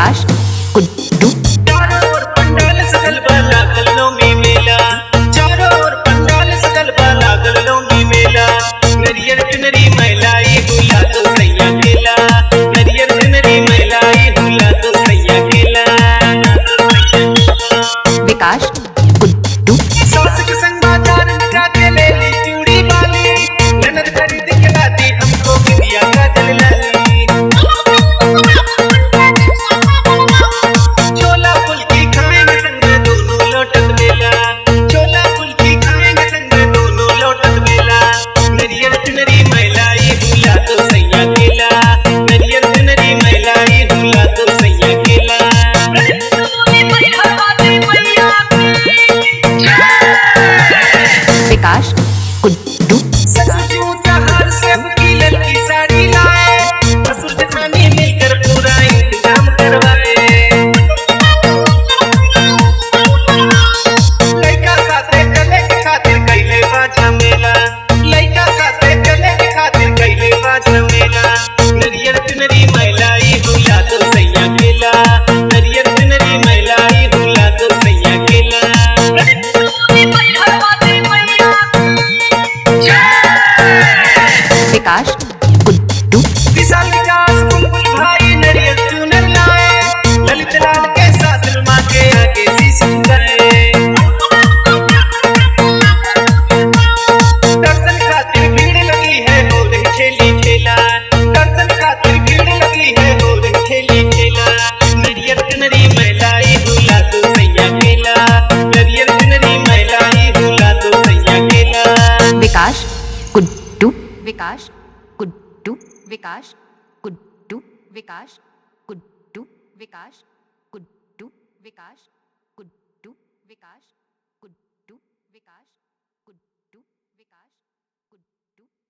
विकास गुड्डू चारों ओर पंडाल सजल बा लागल नौमी मेला। चारों ओर पंडाल सजल बा लागल नौमी मेला। नरियर चुनरी महिलाई दूल्हा तो सैया केला। नरियर चुनरी महिलाई दूल्हा तो सैया केला। विकास गुड्डू सास के संग बाजार में जाके ले ली चूड़ी वाली। ननद खरीद के लाती हमको बिटिया का जल लाली। छोला फुल्की खाएंगे संग दोनों लौटत मेला। छोला फुल्की खाएंगे संग दोनों लौटत मेला। नरियर चुनरी महिलाई दूल्हा तो सैया केला। नरियर चुनरी महिलाई दूल्हा तो सैया केला। विकास गुड्डू ससुर त्योहार से की लड़की साड़ी लाए। ससुर जेठानी मिलकर पूरा इंतजाम करवाए। लड़का साथे चले के खातिर कैले बा झमेला। लड़का साथे चले के खातिर कैले बा झमेला। नरियर चुनरी महिलाई दूल्हा तो सैया केला। नरियर चुनरी महिलाई दूल्हा तो सैया केला। विकास गुड्डू विशाल विकास बुलबुल भाई नरियर चुनर लाए। ललित लाल के साथ माँ के आगे शीश झुकाए। दर्शन खातिर भीड़ लगी है हो रही खेली खेला। दर्शन खातिर भीड़ लगी है हो रही खेली खेला। नरियर चुनरी महिलाई दूल्हा तो सैया केला। नरियर चुनरी महिलाई दूल्हा तो सैया केला। विकास गुड्डू विकास गुड्डू विकास गुड्डू विकास गुड्डू विकास गुड्डू विकास गुड्डू विकास गुड्डू विकास गुड्डू विकास गुड्डू